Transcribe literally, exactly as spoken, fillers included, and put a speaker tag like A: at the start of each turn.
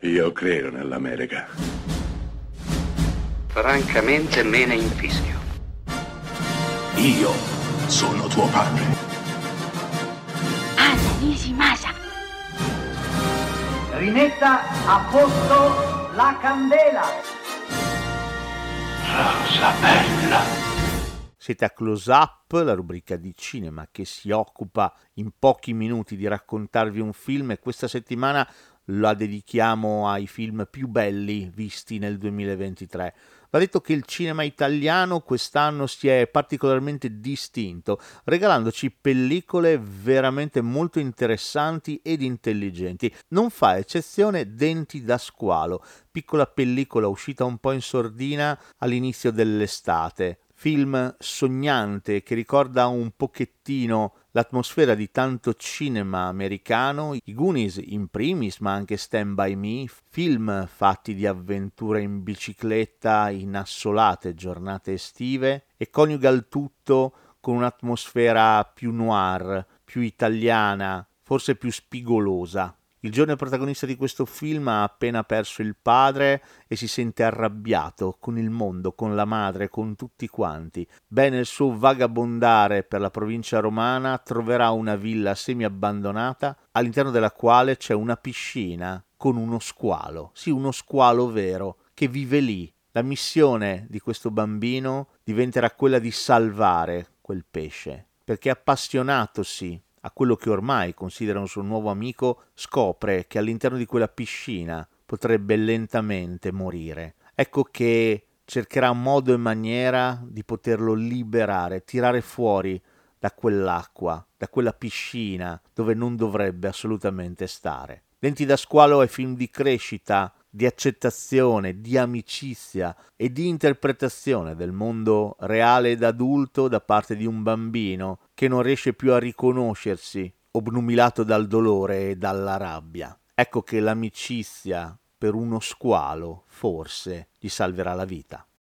A: Io credo nell'America.
B: Francamente me ne infischio.
C: Io sono tuo padre.
D: Anna Nishimasa.
E: Rimetta a posto la candela.
C: Rosa bella.
F: Siete a Close Up, la rubrica di cinema che si occupa in pochi minuti di raccontarvi un film, e questa settimana la dedichiamo ai film più belli visti nel duemilaventitré. Va detto che il cinema italiano quest'anno si è particolarmente distinto, regalandoci pellicole veramente molto interessanti ed intelligenti. Non fa eccezione Denti da squalo, piccola pellicola uscita un po' in sordina all'inizio dell'estate. Film sognante che ricorda un pochettino l'atmosfera di tanto cinema americano, i Goonies in primis, ma anche Stand By Me, film fatti di avventure in bicicletta in assolate giornate estive, e coniuga il tutto con un'atmosfera più noir, più italiana, forse più spigolosa. Il giovane protagonista di questo film ha appena perso il padre e si sente arrabbiato con il mondo, con la madre, con tutti quanti. Beh, nel suo vagabondare per la provincia romana troverà una villa semi-abbandonata all'interno della quale c'è una piscina con uno squalo, sì, uno squalo vero, che vive lì. La missione di questo bambino diventerà quella di salvare quel pesce, perché appassionatosi a quello che ormai considera un suo nuovo amico, scopre che all'interno di quella piscina potrebbe lentamente morire. Ecco che cercherà modo e maniera di poterlo liberare, tirare fuori da quell'acqua, da quella piscina dove non dovrebbe assolutamente stare. Denti da squalo è film di crescita, di accettazione, di amicizia e di interpretazione del mondo reale ed adulto da parte di un bambino che non riesce più a riconoscersi, obnubilato dal dolore e dalla rabbia. Ecco che l'amicizia per uno squalo forse gli salverà la vita.